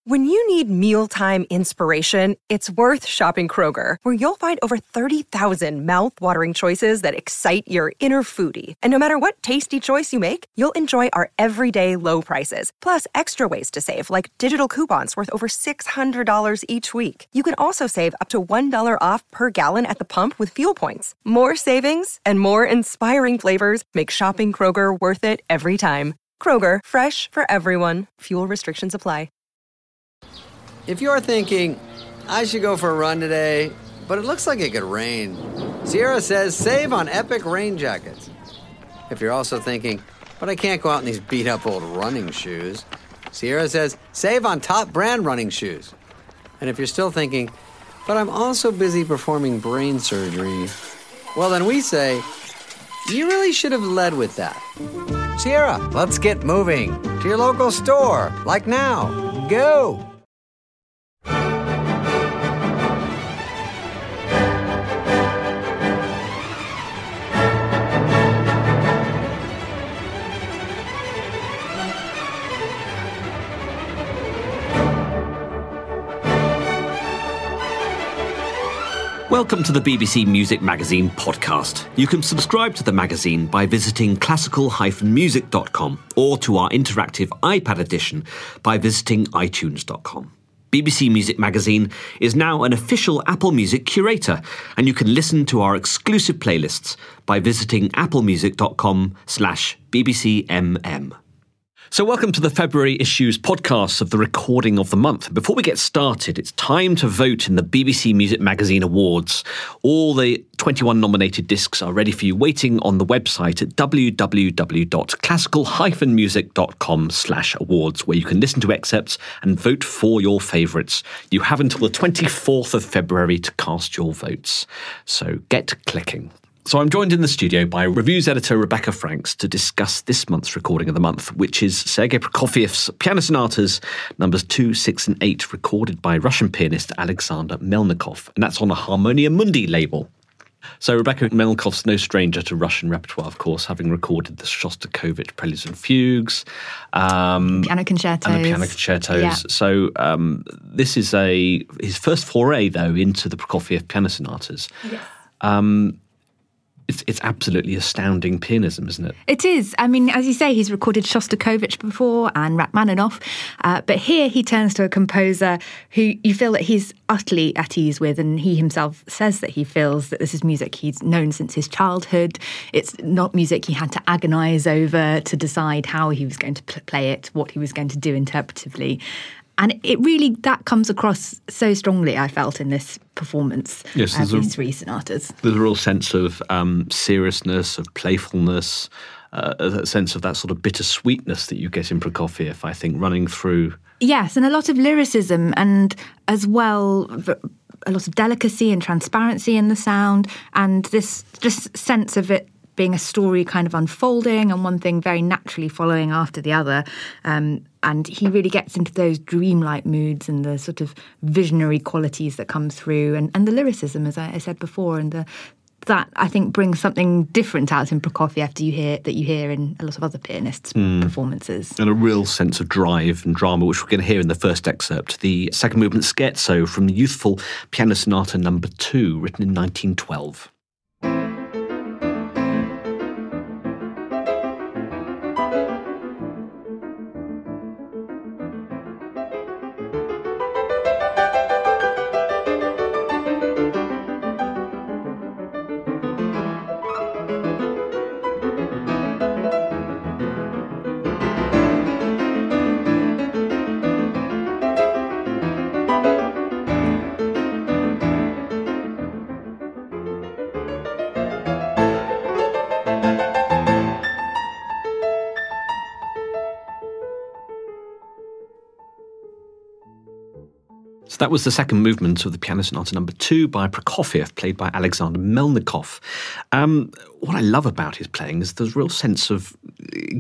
When you need mealtime inspiration, it's worth shopping Kroger, where you'll find over 30,000 mouth-watering choices that excite your inner foodie. And no matter what tasty choice you make, you'll enjoy our everyday low prices, plus extra ways to save, like digital coupons worth over $600 each week. You can also save up to $1 off per gallon at the pump with fuel points. More savings and more inspiring flavors make shopping Kroger worth it every time. Kroger, fresh for everyone. Fuel restrictions apply. If you're thinking, I should go for a run today, but it looks like it could rain, Sierra says save on Epic rain jackets. If you're also thinking, but I can't go out in these beat-up old running shoes, Sierra says save on top brand running shoes. And if you're still thinking, but I'm also busy performing brain surgery, well then we say, you really should have led with that. Sierra, let's get moving to your local store, like now. Go! Welcome to the BBC Music Magazine podcast. You can subscribe to the magazine by visiting classical-music.com or to our interactive iPad edition by visiting itunes.com. BBC Music Magazine is now an official Apple Music curator, and you can listen to our exclusive playlists by visiting applemusic.com/bbcmm. So welcome to the February issues podcast of the Recording of the Month. Before we get started, it's time to vote in the BBC Music Magazine Awards. All the 21 nominated discs are ready for you, waiting on the website at www.classical-music.com/awards, where you can listen to excerpts and vote for your favourites. You have until the 24th of February to cast your votes. So get clicking. So I'm joined in the studio by reviews editor Rebecca Franks to discuss this month's Recording of the Month, which is Sergei Prokofiev's Piano Sonatas numbers 2, 6 and 8, recorded by Russian pianist Alexander Melnikov, and that's on a Harmonia Mundi label. So Rebecca Melnikov's no stranger to Russian repertoire, of course, having recorded the Shostakovich Preludes and Fugues, piano concertos. And the piano concertos. Yeah. So this is his first foray, though, into the Prokofiev Piano Sonatas. Yes. It's absolutely astounding pianism, isn't it? It is. I mean, as you say, he's recorded Shostakovich before and Rachmaninoff, but here he turns to a composer who you feel that he's utterly at ease with, and he himself says that he feels that this is music he's known since his childhood. It's not music he had to agonise over to decide how he was going to play it, what he was going to do interpretively. And it really, that comes across so strongly, I felt, in this performance of these three sonatas. There's a real sense of seriousness, of playfulness, a sense of that sort of bittersweetness that you get in Prokofiev, I think, running through. Yes, and a lot of lyricism, and as well a lot of delicacy and transparency in the sound, and this just sense of it being a story kind of unfolding and one thing very naturally following after the other. And he really gets into those dreamlike moods and the sort of visionary qualities that come through, and the lyricism, as I said before, and that I think brings something different out in Prokofiev that you hear in a lot of other pianists' performances. And a real sense of drive and drama, which we're going to hear in the first excerpt, the second movement scherzo from the youthful Piano Sonata number 2, written in 1912. So that was the second movement of the Piano Sonata number 2 by Prokofiev, played by Alexander Melnikov. What I love about his playing is there's a real sense of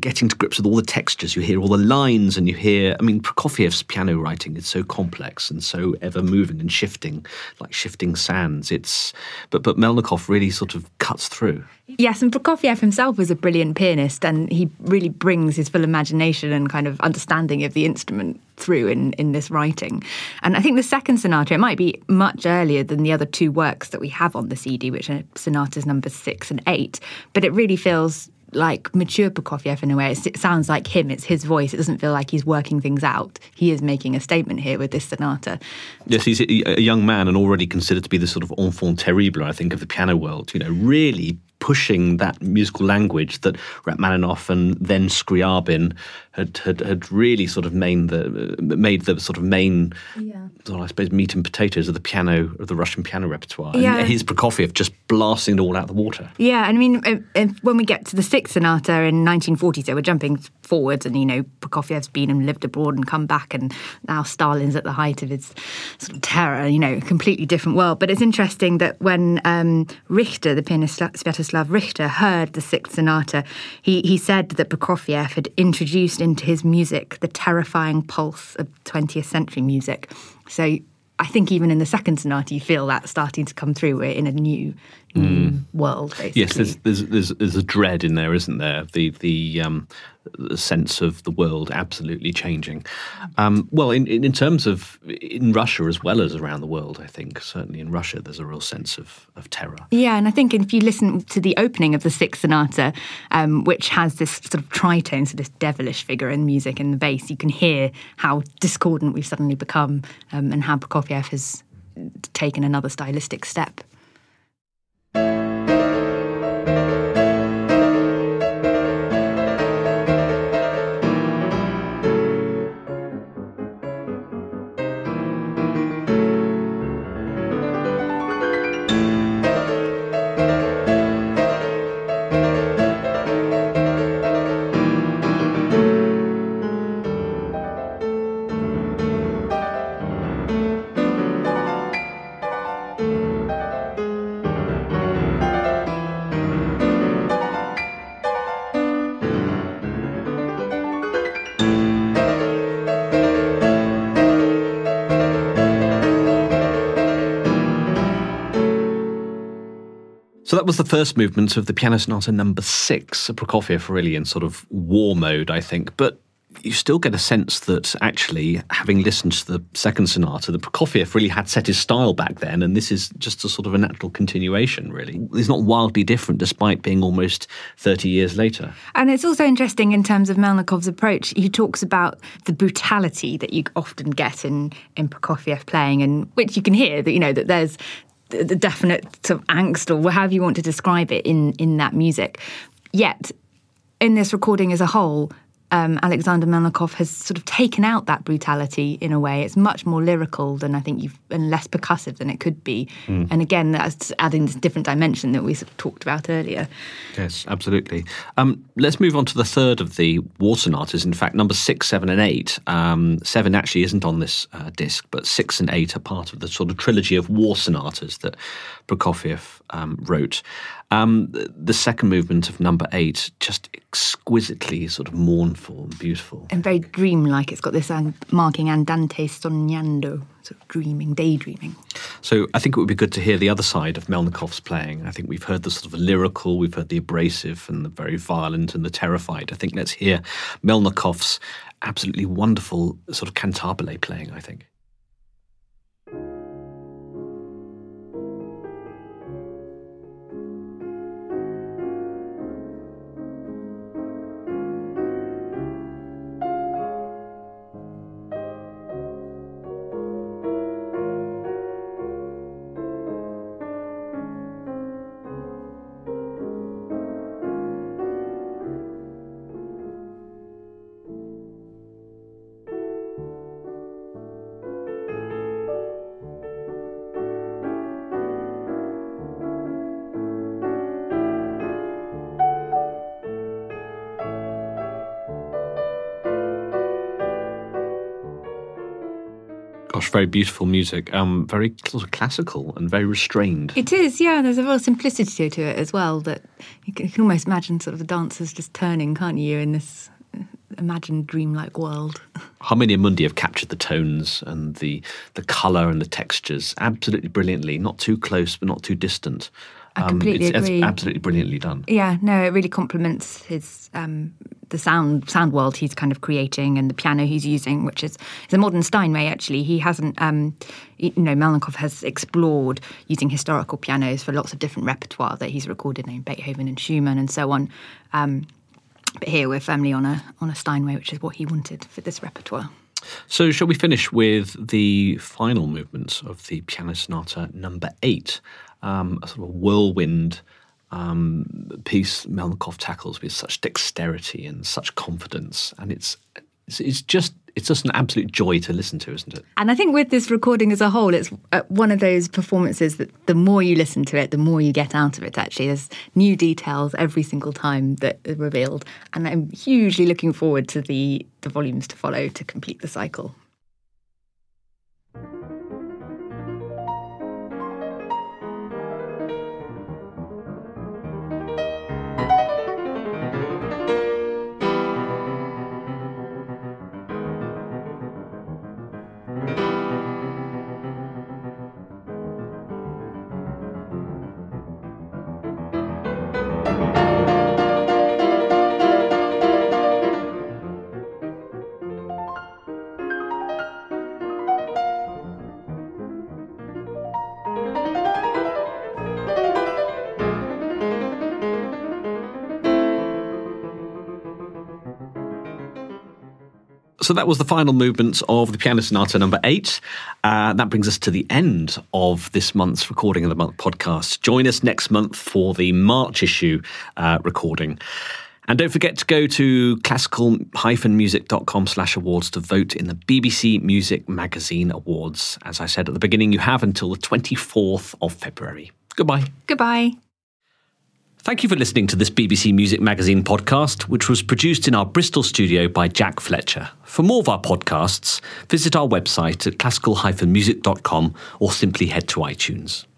getting to grips with all the textures. You hear all the lines, and you hear, I mean, Prokofiev's piano writing is so complex and so ever moving and shifting, like shifting sands. But Melnikov really sort of cuts through. Yes, and Prokofiev himself was a brilliant pianist, and he really brings his full imagination and kind of understanding of the instrument through in this writing. And I think the second sonata, it might be much earlier than the other two works that we have on the CD, which are sonatas number 6 and 8, but it really feels like mature Prokofiev in a way. It sounds like him, it's his voice. It doesn't feel like he's working things out. He is making a statement here with this sonata. Yes, he's a young man and already considered to be the sort of enfant terrible, I think, of the piano world, really pushing that musical language that Rachmaninoff and then Scriabin had really sort of made the sort of main, I suppose, meat and potatoes of the Russian piano repertoire. Yeah. And here's Prokofiev just blasting it all out of the water. Yeah, I mean, when we get to the sixth sonata in 1940, so we're jumping forwards, and Prokofiev's been and lived abroad and come back, and now Stalin's at the height of his sort of terror. A completely different world. But it's interesting that when Richter, the pianist Sviatoslav Richter, heard the sixth sonata, he said that Prokofiev had introduced into his music the terrifying pulse of 20th century music. So I think even in the second sonata, you feel that starting to come through. We're in a new world, basically. Yes, there's a dread in there, isn't there? The sense of the world absolutely changing. Well, in terms of in Russia as well as around the world, I think certainly in Russia there's a real sense of terror. Yeah, and I think if you listen to the opening of the sixth sonata, which has this sort of tritone, so this devilish figure in music in the bass, you can hear how discordant we've suddenly become, and how Prokofiev has taken another stylistic step. So that was the first movement of the Piano Sonata number 6, Prokofiev really in sort of war mode, I think. But you still get a sense that actually, having listened to the second sonata, that Prokofiev really had set his style back then, and this is just a sort of a natural continuation, really. It's not wildly different, despite being almost 30 years later. And it's also interesting in terms of Melnikov's approach. He talks about the brutality that you often get in Prokofiev playing, and which you can hear, that there's the definite sort of angst, or however you want to describe it, in that music. Yet, in this recording as a whole, Alexander Melnikov has sort of taken out that brutality in a way. It's much more lyrical than I think and less percussive than it could be. And again, that's adding this different dimension that we sort of talked about earlier. Yes, absolutely. Let's move on to the third of the war sonatas. In fact, number 6, 7 and 8. 7 actually isn't on this disc, but 6 and 8 are part of the sort of trilogy of war sonatas that Prokofiev wrote. The second movement of number 8, just exquisitely sort of mournful and beautiful. And very dreamlike. It's got this marking andante sognando, sort of dreaming, daydreaming. So I think it would be good to hear the other side of Melnikov's playing. I think we've heard the sort of lyrical, we've heard the abrasive and the very violent and the terrified. I think let's hear Melnikov's absolutely wonderful sort of cantabile playing, I think. Gosh, very beautiful music. Very sort of classical and very restrained. It is, yeah. There's a real simplicity to it as well that you can almost imagine sort of the dancers just turning, can't you, in this imagined dreamlike world. Harmonia Mundi have captured the tones and the colour and the textures absolutely brilliantly. Not too close, but not too distant. I completely agree. It's absolutely brilliantly done. Yeah, no, it really complements his the sound world he's kind of creating and the piano he's using, which is a modern Steinway. Actually, he hasn't. Melnikov has explored using historical pianos for lots of different repertoire that he's recorded, Beethoven and Schumann and so on. But here we're firmly on a Steinway, which is what he wanted for this repertoire. So shall we finish with the final movements of the Piano Sonata number 8, a sort of whirlwind piece Melnikov tackles with such dexterity and such confidence, and it's just an absolute joy to listen to, isn't it? And I think with this recording as a whole, it's one of those performances that the more you listen to it, the more you get out of it, actually. There's new details every single time that are revealed. And I'm hugely looking forward to the volumes to follow to complete the cycle. So that was the final movements of the Piano Sonata number 8. That brings us to the end of this month's Recording of the Month podcast. Join us next month for the March issue recording. And don't forget to go to classical-music.com/awards to vote in the BBC Music Magazine Awards. As I said at the beginning, you have until the 24th of February. Goodbye. Goodbye. Thank you for listening to this BBC Music Magazine podcast, which was produced in our Bristol studio by Jack Fletcher. For more of our podcasts, visit our website at classical-music.com or simply head to iTunes.